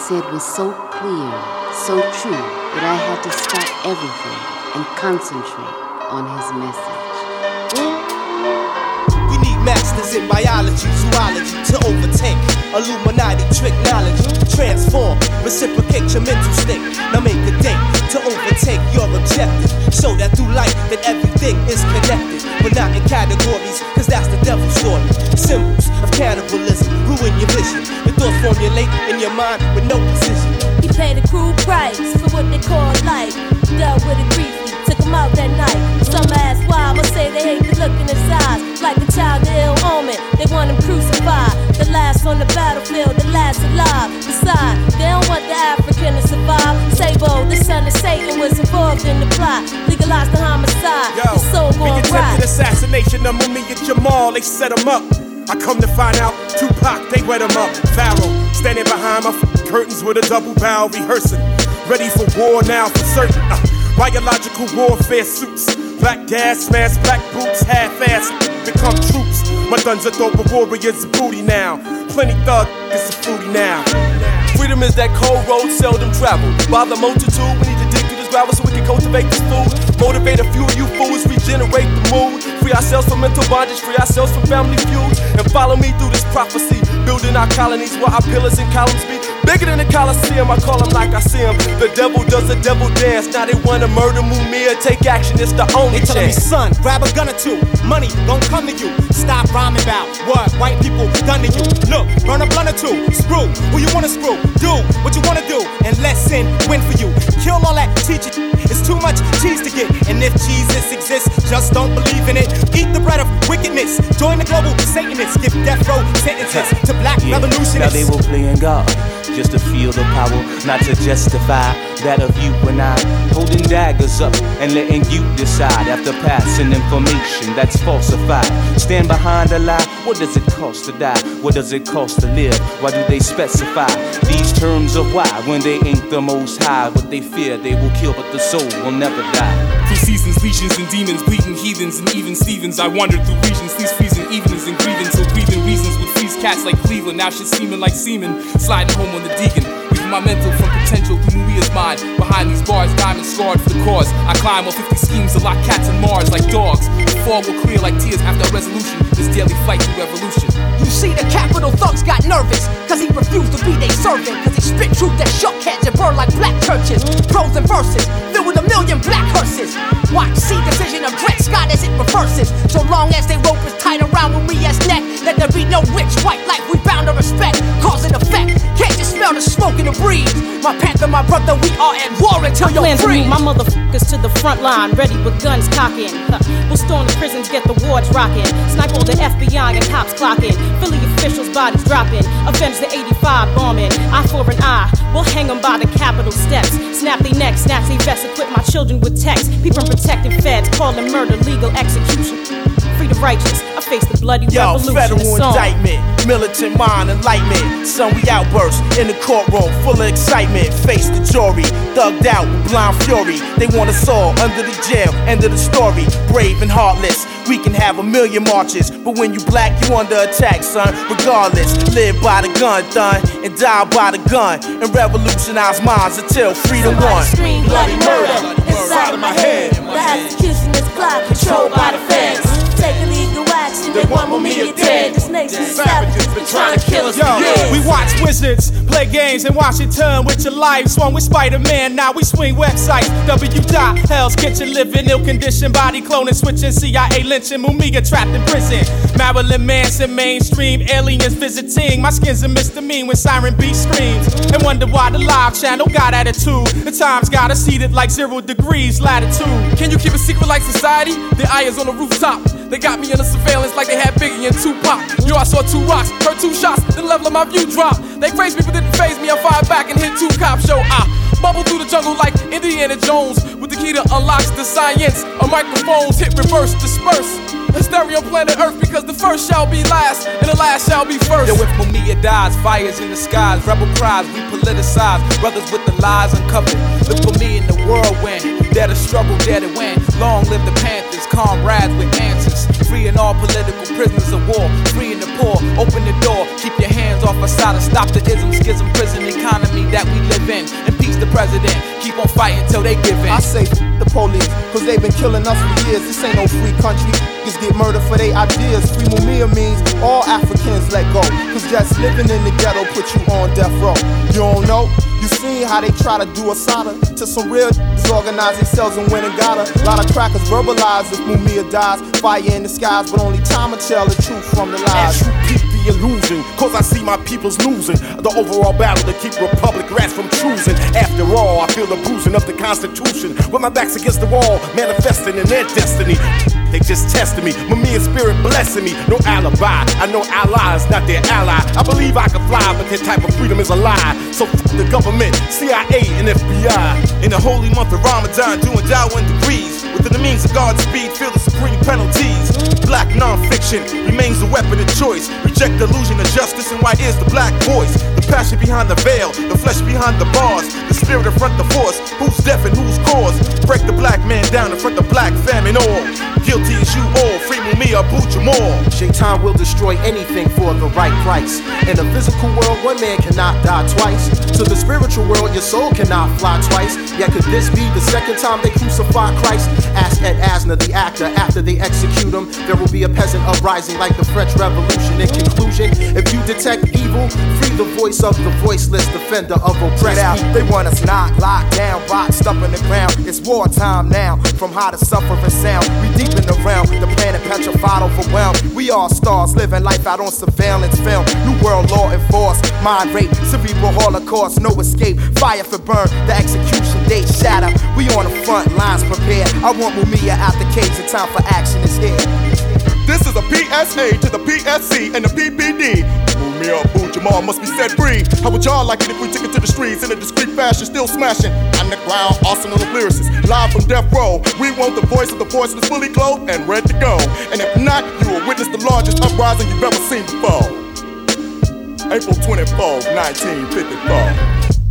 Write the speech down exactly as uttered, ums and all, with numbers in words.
said was so clear, so true, that I had to stop everything and concentrate on his message. We need masters in biology, zoology to overtake Illuminati trick knowledge, transform, reciprocate your mental state. Now make a date to overtake your objective. Show that through life that everything is connected, but not in categories, cause that's the devil's story. Symbols of cannibalism ruin your vision. The thoughts formulate in your mind with no precision. He paid a cruel price for what they call life. Dealt with it briefly, took him out that night. Some ask why, but say they hate the look in his eyes. Like a child of ill omen, they want him crucified. The last on the battlefield, the last alive. Besides, they don't want the African to survive. Sabo, the son of Satan, was involved in the plot. Legalized the homicide, Yo, his soul gon' the rot. attempted assassination of Mumia Jamal, they set him up. I come to find out, Tupac, they wet him up. Pharaoh, standing behind my f- curtains with a double barrel rehearsing. Ready for war now for certain. Uh, biological warfare suits. Black gas masks, black boots, half-ass become troops. My guns are dope, but warriors are booty now. Plenty thug is a fruity now. Freedom is that cold road seldom traveled by the multitude. We need to dig through this gravel so we can cultivate this food. Motivate a few of you fools, regenerate the mood. Free ourselves from mental bondage, free ourselves from family feuds. And follow me through this prophecy. Building our colonies where our pillars and columns be. Bigger than the Coliseum, I call them like I see them. The devil does a devil dance. Now they wanna murder Mumia. Take action, it's the only they telling me, chance. son, grab a gun or two. Money gon' come to you. Stop rhyming about what white people done to you. Look, burn a blunt or two. Screw who you wanna screw. Do what you wanna do, and let sin win for you. Kill all that teaching. It's too much cheese to get. And if Jesus exists, just don't believe in it. Eat the bread of wickedness. Join the global Satanists. Give death row sentences to black yeah. revolutionists. Now they were playing God, just to feel the power, not to justify that of you and I. Holding daggers up and letting you decide after passing information that's falsified. Stand behind a lie. What does it cost to die? What does it cost to live? Why do they specify these terms of why when they ain't the most high? What they fear they will kill, but the soul will never die. Through seasons, legions and demons, bleeding heathens and even Stevens. I wandered through regions, these freezing evenings and grieving till breathing reasons would freeze cats like Cleveland. Now shit seeming like semen, sliding home on the Deacon. Leaving my mental from potential through Maria's mind. Behind these bars, diamond scarred for the cause. I climb on fifty schemes to lock cats in Mars like dogs. The fall will clear like tears after a resolution. This daily fight through revolution. You see, the capital thugs got nervous, cause he refused to be their servant. Cause he spit truth that shook heads and burned like black churches. Pros and verses, filled with a million black hearses. Watch, see decision of Dred Scott as it reverses. So long as they rope is tight around Maria's neck, let there be no rich white life we bound to respect. Cause and effect, can't you smell the smoke in the breeze? My panther, my brother, we are at war until you're free. My motherfuckers to the front line, ready with guns cocking. Huh. We'll storm the prisons, get the wards rocking. Snipe all the F B I and cops clocking. Philly officials' bodies dropping. Avenge the eighty-five bombing. Eye for an eye, we'll hang them by the Capitol steps. Snap their necks, snatch their vests, equip my children with text. People protecting feds, calling murder legal execution. Free the righteous, I face the bloody Yo, revolution. federal indictment, militant mind enlightenment. Son, we outburst in the courtroom, full of excitement. Face the jury, thugged out with blind fury. They want us all under the jail, end of the story. Brave and heartless, we can have a million marches, but when you black, you under attack, son. Regardless, live by the gun, done, and die by the gun, and revolutionize minds until freedom won. Scream bloody murder inside of my head. The execution is clock, controlled by the feds. Take illegal action, they want Mumia dead. This nation's savages been trying to kill us for years. We watch wizards play games in Washington with your life. Swung with Spider-Man, now we swing websites. W dot Hell's Kitchen, living ill-conditioned, body cloning, switching, C I A lynching, Mumia trapped in prison. Marilyn Manson, mainstream, aliens visiting. My skin's a misdemeanor when Siren B screams. And wonder why the live channel got attitude. The times got us heated like zero degrees latitude. Can you keep a secret like society? The eye is on the rooftop. They got me under surveillance like they had Biggie and Tupac. Yo, I saw two rocks, heard two shots, the level of my view dropped. They praised me but didn't faze me, I fired back and hit two cops. Yo, I bubble through the jungle like Indiana Jones with the key that unlocks the science of microphones. Hit reverse, disperse. Hysteria on planet Earth because the first shall be last and the last shall be first. Yo, if Mumia dies, fires in the skies, rebel cries, we politicize. Brothers with the lies uncovered. Look for me in the whirlwind. Dare to struggle, dare to win. Long live the Panthers, comrades with answers. Free in all political prisoners. prisoners of war, freeing the poor, open the door, keep your hands off Assad, stop the ism, schism, prison economy that we live in. Impeach the president, keep on fighting till they give in. I say f- the police, cause they've been killing us for years. This ain't no free country. Niggas get murdered for their ideas. Free Mumia means all Africans let go. Cause just living in the ghetto put you on death row. You don't know? You seen how they try to do Asada to some real niggas organize themselves and win and got her. Lot of crackers verbalize if Mumia dies. Fire in the skies, but only time will tell the truth from the lies. As you peep the illusion, cause I see my people's losing the overall battle to keep Republic rats from choosing. After all, I feel the bruising of the Constitution with my back's against the wall, manifesting in their destiny. They just tested me, Mamia's spirit blessing me. No alibi, I know allies, not their ally. I believe I can fly, but that type of freedom is a lie. So f the government, C I A and F B I. In the holy month of Ramadan, doing Dawah in degrees. Within the means of God's speed, feel the supreme penalties. Black non-fiction remains the weapon of choice. Reject the illusion of justice and why is the black voice. The passion behind the veil, the flesh behind the bars. The spirit in front the force, who's deaf and who's cause. Break the black man down in front the black famine all. Guilty as you all, free Mumia, Abu Jamal. Shaitan will destroy anything for the right price. In the physical world, one man cannot die twice. To the spiritual world, your soul cannot fly twice. Yet could this be the second time they crucify Christ? Ask Ed Asner, the actor, after they execute him, there will be a peasant uprising like the French Revolution. In conclusion, if you detect evil, free the voice of the voiceless, defender of oppressed people. They want us knocked, locked down, boxed up in the ground. It's wartime now, from how to suffer and sound. We deep in the realm, the planet petrified, overwhelmed. We all stars, living life out on surveillance film. New world law enforced, mind rape, cerebral holocaust, no escape. Fire for burn, the execution date shatter. We on the front lines prepared. I want Mumia out the cage, the time for action is here. This is a P S A to the P S C and the P P D. Mumia Abu Jamal must be set free. How would y'all like it if we took it to the streets in a discreet fashion, still smashing underground arsenal of lyricists, live from death row? We want the voice of the voiceless, fully clothed and ready to go. And if not, you will witness the largest uprising you've ever seen before. April twenty-fourth, nineteen fifty-four.